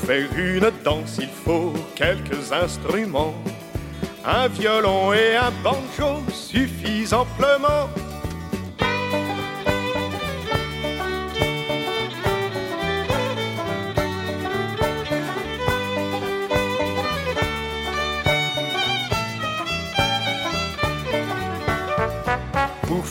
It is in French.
faire une danse, il faut quelques instruments. Un violon et un banjo suffisent amplement.